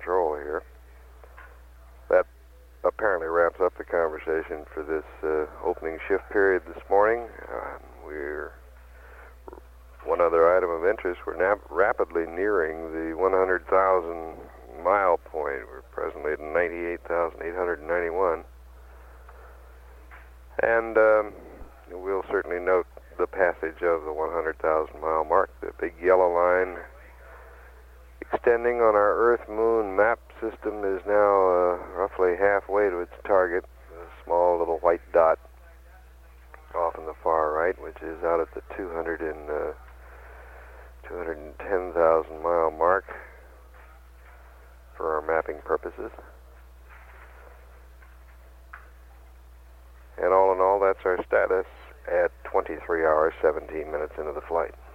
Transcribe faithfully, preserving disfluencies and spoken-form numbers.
control here. That apparently wraps up the conversation for this uh, opening shift period this morning. Uh, we're one other item of interest. We're nap- rapidly nearing the one hundred thousand mile point. We're presently at ninety-eight thousand eight hundred ninety-one. And um, we'll certainly note the passage of the one hundred thousand mile mark. The big yellow line extending on our Earth-Moon map system is now uh, roughly halfway to its target. A small little white dot off in the far right, which is out at the two hundred and, uh, two hundred ten thousand mile mark for our mapping purposes. And all in all, that's our status at twenty-three hours, seventeen minutes into the flight.